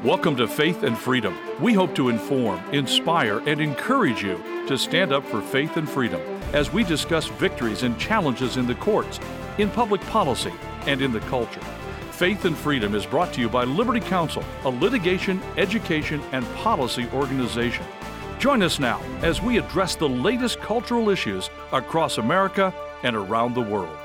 Welcome to Faith and Freedom. We hope to inform, inspire, and encourage you to stand up for faith and freedom as we discuss victories and challenges in the courts, in public policy, and in the culture. Faith and Freedom is brought to you by Liberty Counsel, a litigation, education, and policy organization. Join us now as we address the latest cultural issues across America and around the world.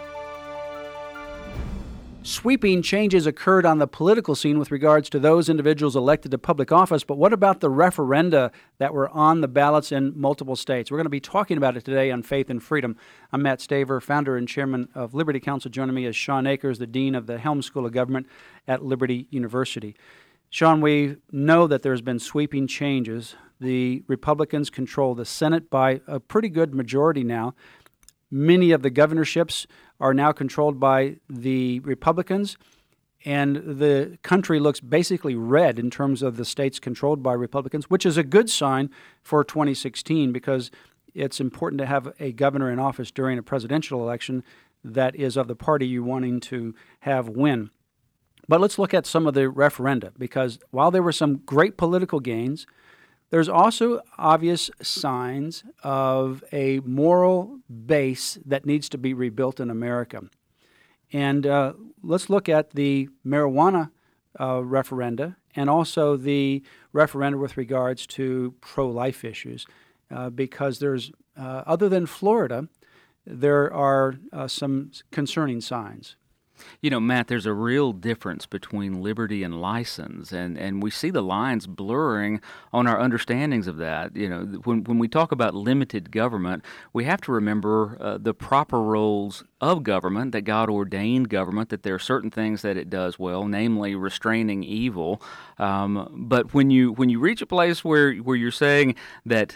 Sweeping changes occurred on the political scene with regards to those individuals elected to public office, but what about the referenda that were on the ballots in multiple states? We're going to be talking about it today on Faith and Freedom. I'm Matt Staver, founder and chairman of Liberty Counsel. Joining me is Shawn Achors, the dean of the Helms School of Government at Liberty University. Shawn, we know that there's been sweeping changes. The Republicans control the Senate by a pretty good majority now. Many of the governorships are now controlled by the Republicans, and the country looks basically red in terms of the states controlled by Republicans, which is a good sign for 2016 because it's important to have a governor in office during a presidential election that is of the party you're wanting to have win. But let's look at some of the referenda, because while there were some great political gains, there's also obvious signs of a moral base that needs to be rebuilt in America. And let's look at the marijuana referenda and also the referenda with regards to pro-life issues, because there's, other than Florida, there are some concerning signs. You know, Matt, there's a real difference between liberty and license, and we see the lines blurring on our understandings of that. You know, when we talk about limited government, we have to remember the proper roles of government, that God ordained government, that there are certain things that it does well, namely restraining evil. But when you reach a place where you're saying that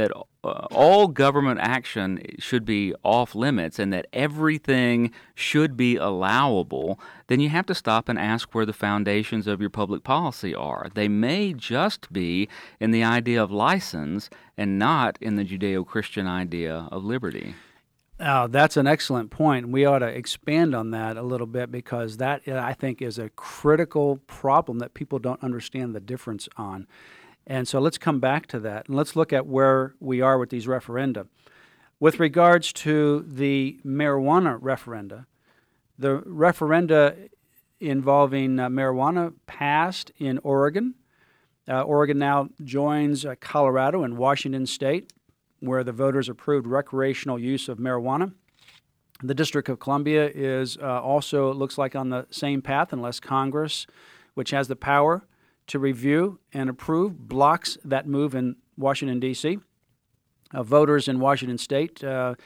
all government action should be off limits and that everything should be allowable, then you have to stop and ask where the foundations of your public policy are. They may just be in the idea of license and not in the Judeo-Christian idea of liberty. That's an excellent point. We ought to expand on that a little bit because that, I think, is a critical problem that people don't understand the difference on. And so let's come back to that, and let's look at where we are with these referenda. With regards to the marijuana referenda, the referenda involving marijuana passed in Oregon. Oregon now joins Colorado and Washington State, where the voters approved recreational use of marijuana. The District of Columbia is also, it looks like, on the same path, unless Congress, which has the power to review and approve, blocks that move in Washington, D.C. Voters in Washington State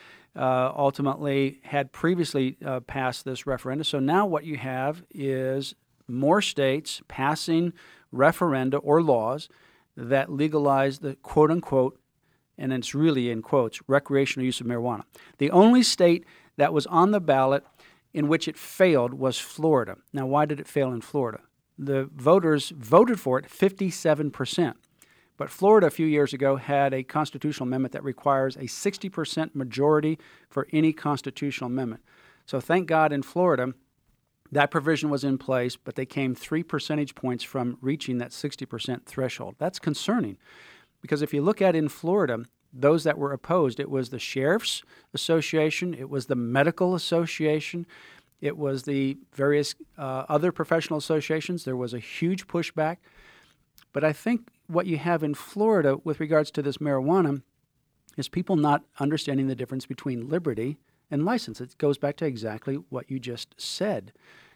ultimately had previously passed this referendum. So now what you have is more states passing referenda or laws that legalize the quote-unquote, and it's really in quotes, recreational use of marijuana. The only state that was on the ballot in which it failed was Florida. Now, why did it fail in Florida? The voters voted for it 57%. But Florida a few years ago had a constitutional amendment that requires a 60% majority for any constitutional amendment. So thank God in Florida that provision was in place, but they came 3 percentage points from reaching that 60% threshold. That's concerning because if you look at in Florida, those that were opposed, it was the Sheriff's Association, it was the Medical Association, it was the various other professional associations. There was a huge pushback. But I think what you have in Florida with regards to this marijuana is people not understanding the difference between liberty and license. It goes back to exactly what you just said.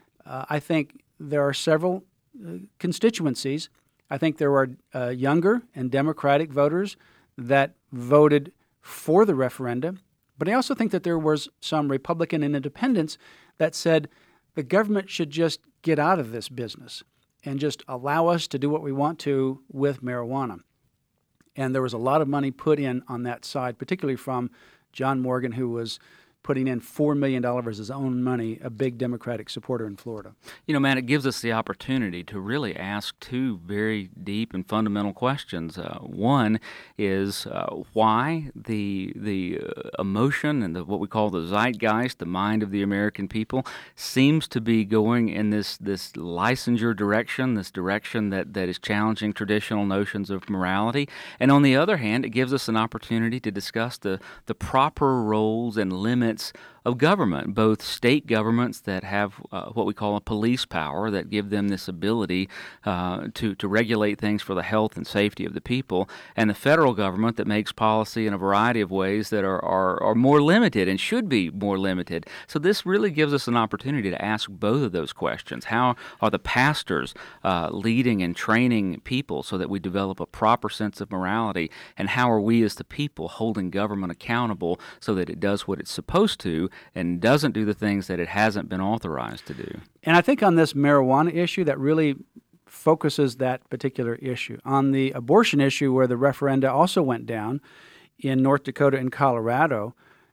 I think there are several constituencies. I think there were younger and Democratic voters that voted for the referendum. But I also think that there was some Republican and independents that said the government should just get out of this business and just allow us to do what we want to with marijuana. And there was a lot of money put in on that side, particularly from John Morgan, who was putting in $4 million of his own money, a big Democratic supporter in Florida. You know, Matt, it gives us the opportunity to really ask two very deep and fundamental questions. One is why the emotion and what we call the zeitgeist, the mind of the American people, seems to be going in this licensure direction, this direction that is challenging traditional notions of morality. And on the other hand, it gives us an opportunity to discuss the proper roles and limits of government, both state governments that have what we call a police power that give them this ability to regulate things for the health and safety of the people, and the federal government that makes policy in a variety of ways that are more limited and should be more limited. So this really gives us an opportunity to ask both of those questions. How are the pastors leading and training people so that we develop a proper sense of morality, and how are we as the people holding government accountable so that it does what it's supposed to and doesn't do the things that it hasn't been authorized to do? And I think on this marijuana issue, that really focuses that particular issue. On the abortion issue, where the referenda also went down in North Dakota and Colorado,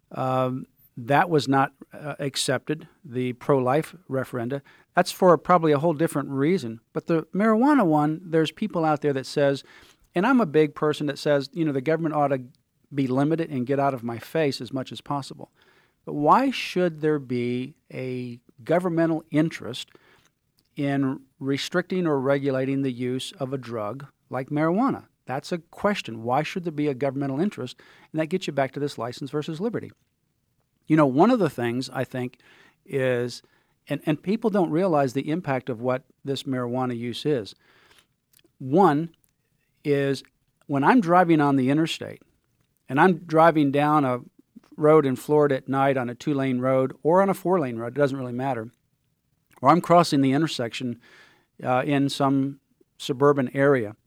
that was not accepted, the pro-life referenda. That's for probably a whole different reason. But the marijuana one, there's people out there that says, and I'm a big person that says, the government ought to be limited and get out of my face as much as possible. But why should there be a governmental interest in restricting or regulating the use of a drug like marijuana? That's a question. Why should there be a governmental interest? And that gets you back to this license versus liberty. One of the things I think is, and people don't realize the impact of what this marijuana use is. One is when I'm driving on the interstate and I'm driving down a road in Florida at night on a 2-lane road or on a 4-lane road, it doesn't really matter, or I'm crossing the intersection in some suburban area,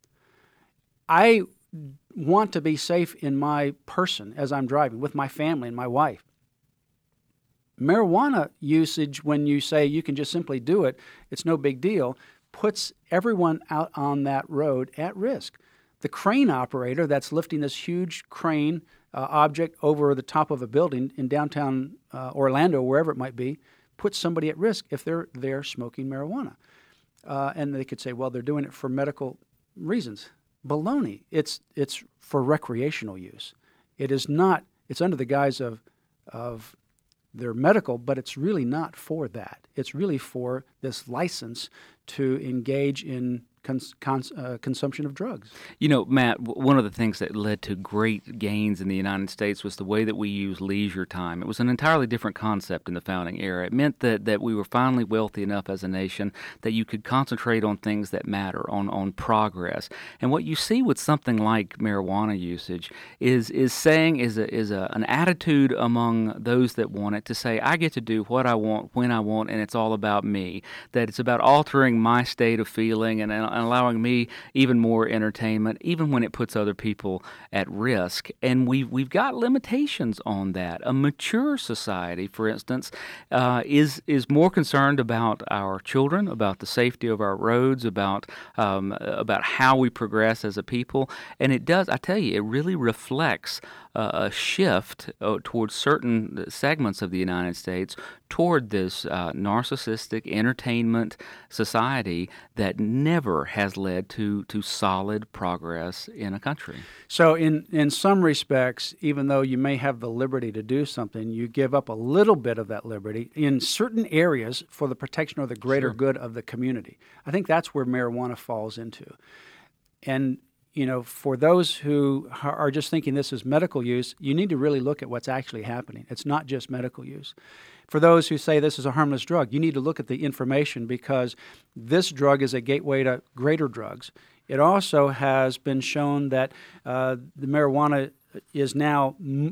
I want to be safe in my person as I'm driving with my family and my wife. Marijuana usage, when you say you can just simply do it, it's no big deal, puts everyone out on that road at risk. The crane operator that's lifting this huge crane object over the top of a building in downtown Orlando, wherever it might be, puts somebody at risk if they're there smoking marijuana. And they could say, well, they're doing it for medical reasons. Baloney. It's for recreational use. It is not. It's under the guise of their medical, but it's really not for that. It's really for this license to engage in consumption of drugs. Matt, one of the things that led to great gains in the United States was the way that we use leisure time. It was an entirely different concept in the founding era. It meant that we were finally wealthy enough as a nation that you could concentrate on things that matter, on progress. And what you see with something like marijuana usage is an attitude among those that want it to say, I get to do what I want, when I want, and it's all about me. That it's about altering my state of feeling and allowing me even more entertainment, even when it puts other people at risk. And we've got limitations on that. A mature society, for instance, is more concerned about our children, about the safety of our roads, about how we progress as a people. And it does, I tell you, it really reflects a shift towards certain segments of the United States toward this narcissistic entertainment society that never has led to solid progress in a country. So in some respects, even though you may have the liberty to do something, you give up a little bit of that liberty in certain areas for the protection or the greater good of the community. I think that's where marijuana falls into. And for those who are just thinking this is medical use, you need to really look at what's actually happening. It's not just medical use. For those who say this is a harmless drug, you need to look at the information because this drug is a gateway to greater drugs. It also has been shown that the marijuana is now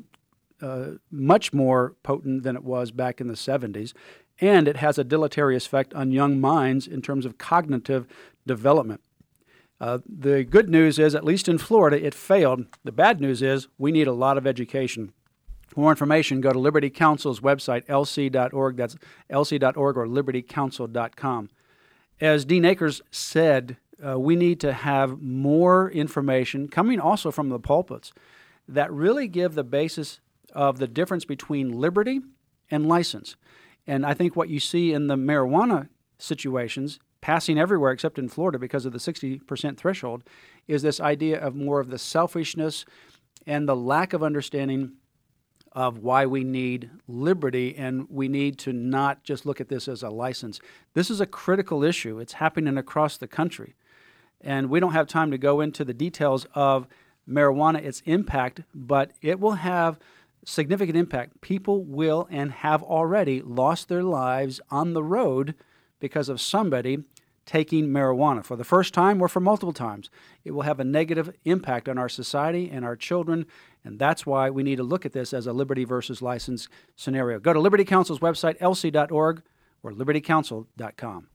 much more potent than it was back in the 70s, and it has a deleterious effect on young minds in terms of cognitive development. The good news is, at least in Florida, it failed. The bad news is we need a lot of education. For more information, go to Liberty Counsel's website, lc.org. That's lc.org or libertycounsel.com. As Dean Akers said, we need to have more information coming also from the pulpits that really give the basis of the difference between liberty and license. And I think what you see in the marijuana situations, passing everywhere except in Florida because of the 60% threshold, is this idea of more of the selfishness and the lack of understanding of why we need liberty, and we need to not just look at this as a license. This is a critical issue. It's happening across the country. And we don't have time to go into the details of marijuana, its impact, but it will have significant impact. People will and have already lost their lives on the road because of somebody taking marijuana for the first time or for multiple times. It will have a negative impact on our society and our children, and that's why we need to look at this as a liberty versus license scenario. Go to Liberty Counsel's website, lc.org, or libertycounsel.com.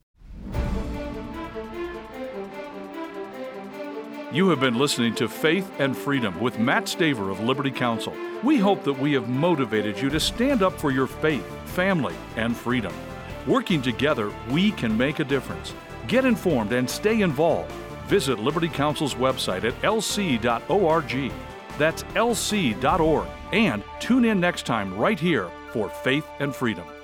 You have been listening to Faith and Freedom with Matt Staver of Liberty Counsel. We hope that we have motivated you to stand up for your faith, family, and freedom. Working together, we can make a difference. Get informed and stay involved. Visit Liberty Counsel's website at lc.org. That's lc.org. And tune in next time right here for Faith and Freedom.